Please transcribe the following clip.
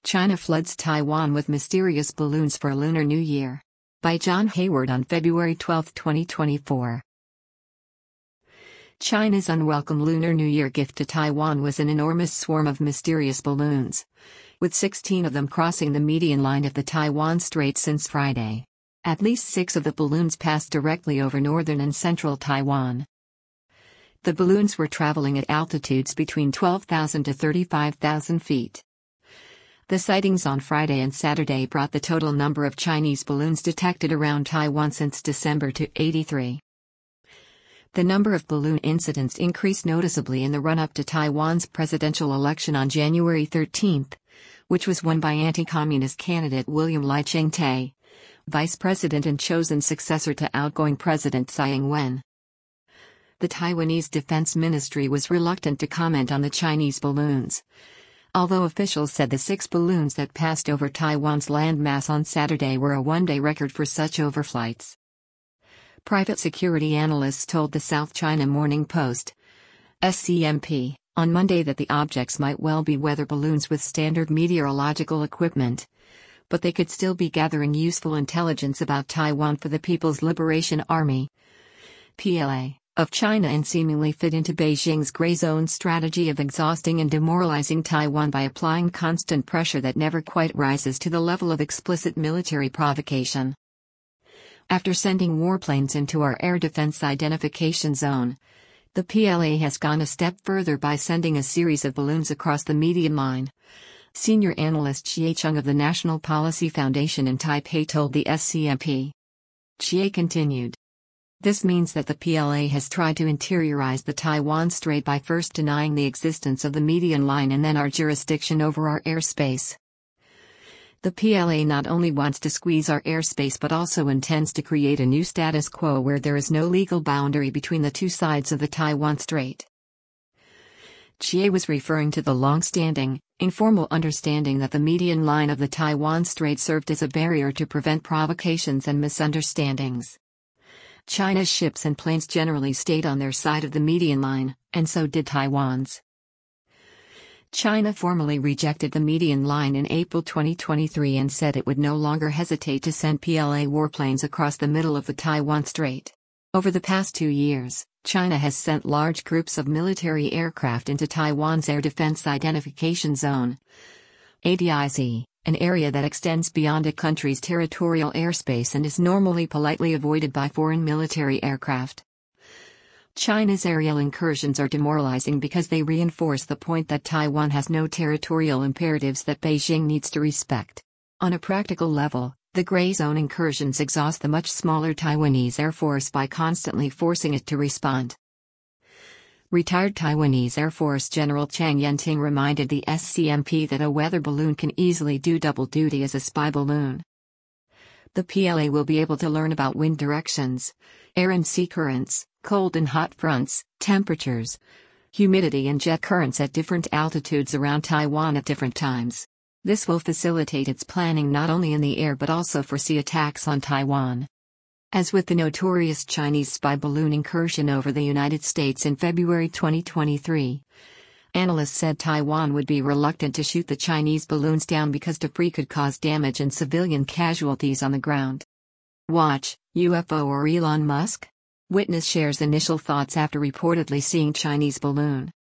China floods Taiwan with mysterious balloons for Lunar New Year. By John Hayward on February 12, 2024. China's unwelcome Lunar New Year gift to Taiwan was an enormous swarm of mysterious balloons, with 16 of them crossing the median line of the Taiwan Strait since Friday. At least 6 of the balloons passed directly over northern and central Taiwan. The balloons were traveling at altitudes between 12,000 to 35,000 feet. The sightings on Friday and Saturday brought the total number of Chinese balloons detected around Taiwan since December to 83. The number of balloon incidents increased noticeably in the run-up to Taiwan's presidential election on January 13, which was won by anti-communist candidate William Lai Ching-te, vice president and chosen successor to outgoing President Tsai Ing-wen. The Taiwanese Defense Ministry was reluctant to comment on the Chinese balloons, although officials said the 6 balloons that passed over Taiwan's landmass on Saturday were a one-day record for such overflights. Private security analysts told the South China Morning Post, SCMP, on Monday that the objects might well be weather balloons with standard meteorological equipment, but they could still be gathering useful intelligence about Taiwan for the People's Liberation Army, PLA, of China and seemingly fit into Beijing's gray zone strategy of exhausting and demoralizing Taiwan by applying constant pressure that never quite rises to the level of explicit military provocation. After sending warplanes into our air defense identification zone, the PLA has gone a step further by sending a series of balloons across the median line. Senior analyst Xie Chung of the National Policy Foundation in Taipei told the SCMP. Xie continued. This means that the PLA has tried to interiorize the Taiwan Strait by first denying the existence of the median line and then our jurisdiction over our airspace. The PLA not only wants to squeeze our airspace but also intends to create a new status quo where there is no legal boundary between the two sides of the Taiwan Strait. Xie was referring to the long-standing, informal understanding that the median line of the Taiwan Strait served as a barrier to prevent provocations and misunderstandings. China's ships and planes generally stayed on their side of the median line, and so did Taiwan's. China formally rejected the median line in April 2023 and said it would no longer hesitate to send PLA warplanes across the middle of the Taiwan Strait. Over the past 2 years, China has sent large groups of military aircraft into Taiwan's Air Defense Identification Zone, ADIZ, an area that extends beyond a country's territorial airspace and is normally politely avoided by foreign military aircraft. China's aerial incursions are demoralizing because they reinforce the point that Taiwan has no territorial imperatives that Beijing needs to respect. On a practical level, the gray zone incursions exhaust the much smaller Taiwanese Air Force by constantly forcing it to respond. Retired Taiwanese Air Force General Chang Yenting reminded the SCMP that a weather balloon can easily do double duty as a spy balloon. The PLA will be able to learn about wind directions, air and sea currents, cold and hot fronts, temperatures, humidity and jet currents at different altitudes around Taiwan at different times. This will facilitate its planning not only in the air but also for sea attacks on Taiwan. As with the notorious Chinese spy balloon incursion over the United States in February 2023, analysts said Taiwan would be reluctant to shoot the Chinese balloons down because debris could cause damage and civilian casualties on the ground. Watch, UFO or Elon Musk? Witness shares initial thoughts after reportedly seeing Chinese balloon.